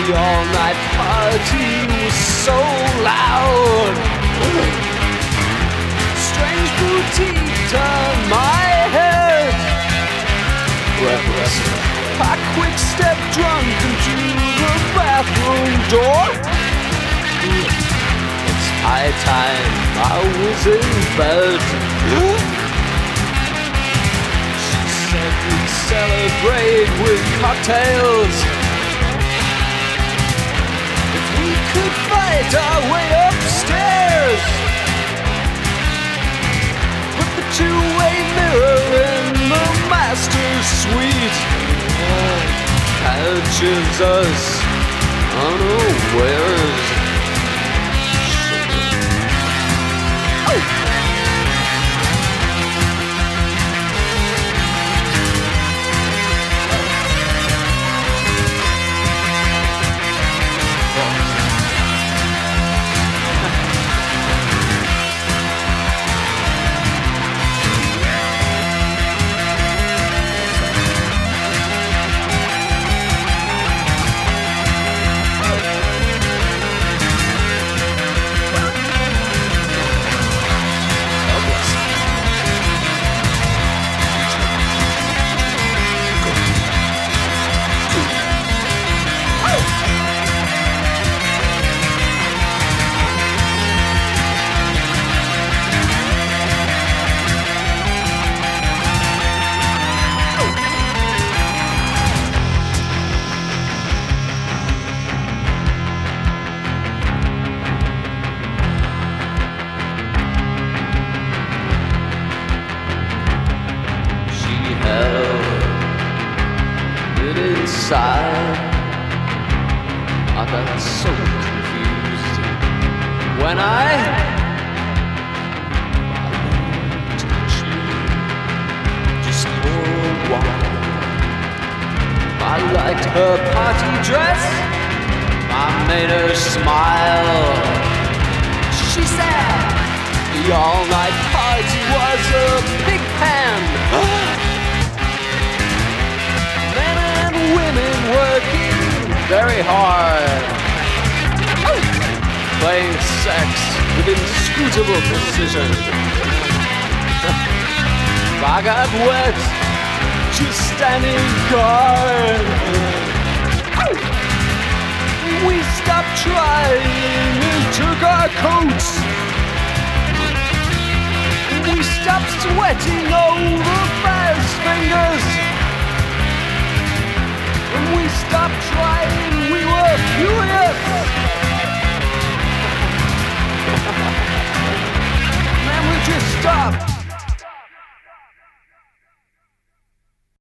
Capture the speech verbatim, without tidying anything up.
The all-night party was so loud. Strange boutique turned my head. Breathless, I quick-step drunk into the bathroom door. It's high time I was in bed. She said we'd celebrate with cocktails. If we could fight our way upstairs. Put the two-way mirror in the master's suite. Catches us unawares. Inside, I got so confused when I, I touched you just for a while. I liked her party dress, I made her smile. She said the all-night party was a pig pen. Women working very hard, playing sex with inscrutable precision. I got wet just standing guard. We stopped trying and took our coats. We stopped sweating over fast fingers.